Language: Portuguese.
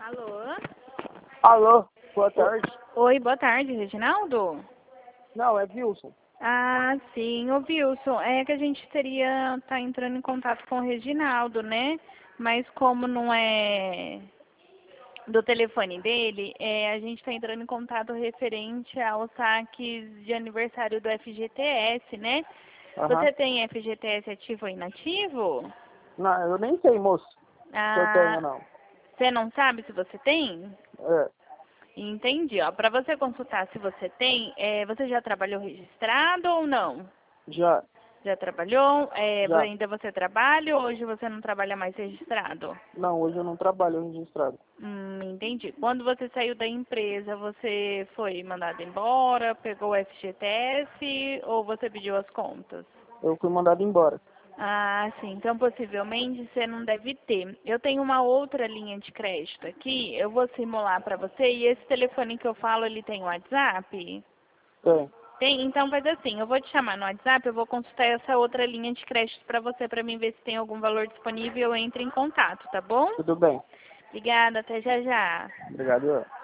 Alô? Alô, boa tarde. Oi, boa tarde, Reginaldo? Não, é Wilson. Ah, sim, ô Wilson, é que a gente tá entrando em contato com o Reginaldo, né? Mas como não é do telefone dele, a gente está entrando em contato referente aos saques de aniversário do FGTS, né? Aham. Você tem FGTS ativo ou inativo? Não, eu nem sei, moço, se eu tenho ou Ah, não. você não sabe se você tem? É, Entendi, ó. Para você consultar se você tem, você já trabalhou registrado ou não? já, Já trabalhou? já. Ainda você trabalha ou hoje você não trabalha mais registrado? Não, hoje eu não trabalho registrado. Entendi. Quando você saiu da empresa, você foi mandado embora, pegou o FGTS ou você pediu as contas? Eu fui mandado embora. Ah, sim. Então, possivelmente, você não deve ter. Eu tenho uma outra linha de crédito aqui. Eu vou simular para você. E esse telefone que eu falo, ele tem WhatsApp? Tem, Tem? Então, faz assim. Eu vou te chamar no WhatsApp. Eu vou consultar essa outra linha de crédito para você, para mim ver se tem algum valor disponível. Eu entro em contato, tá bom? tudo bem. Obrigada. Até já já. Obrigado.